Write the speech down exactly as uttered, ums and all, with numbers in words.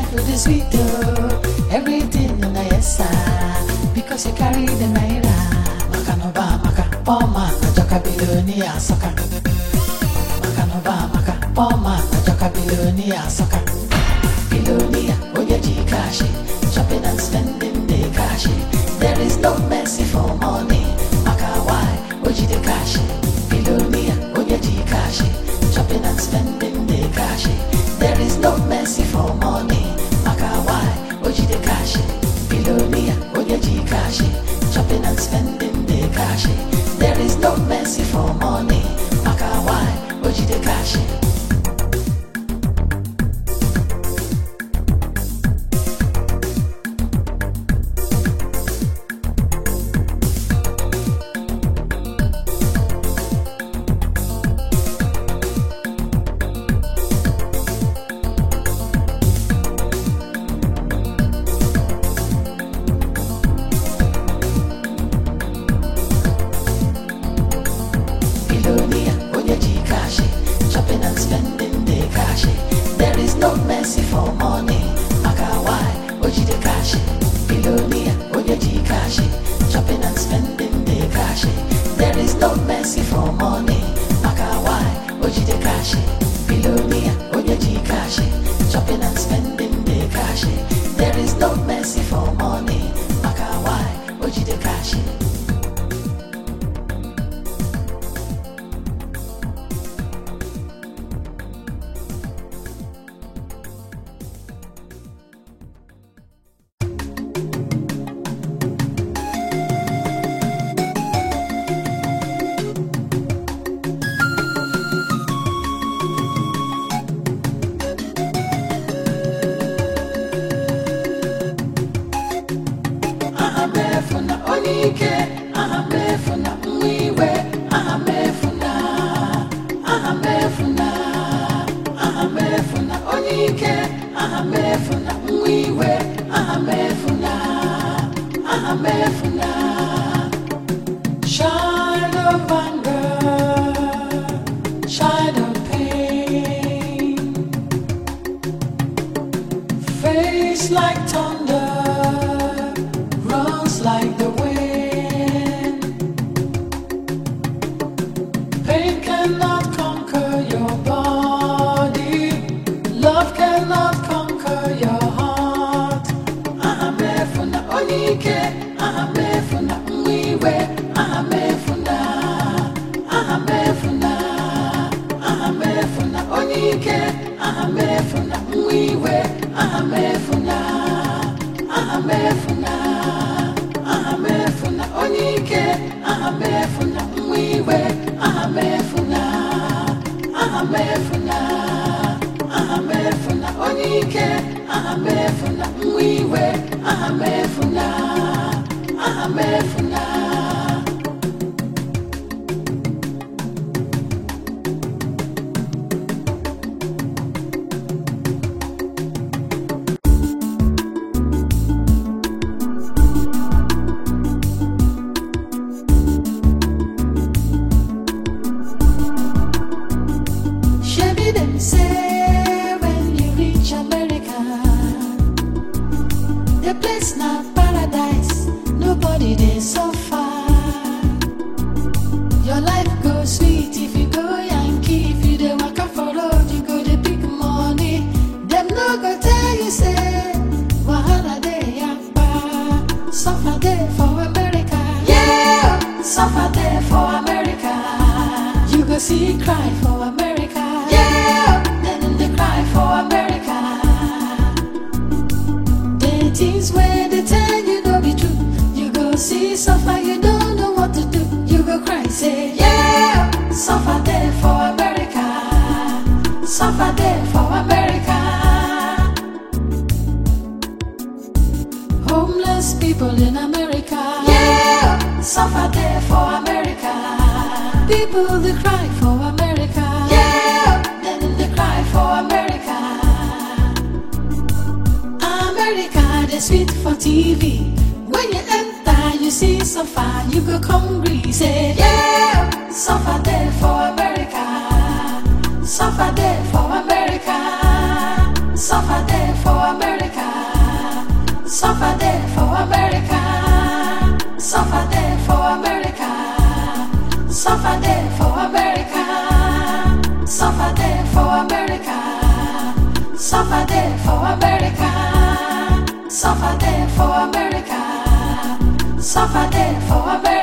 food is sweet oh, everything on the yes sir, because you carry the naira. Maka no ba maka, oh man, Joka Bilonia soccer. Maka no ba maka, oh man, Joka Bilonia soccer. Bilonia, oh yeah, cash, shopping and spending the cash. There is no mercy for money. Maka why, oh the cash. Bilonia, oh yeah, cash, shopping and spending the cash. There is no mercy for money. Maka why, oh the cash. Bilonia, oh yeah, cash, shopping and spending the cash. There is no mercy for money. Maka why, oh the cash. Suffer there for America. Suffer there for America. Suffer there for America. Suffer there for America. Suffer there for America. Suffer there for America.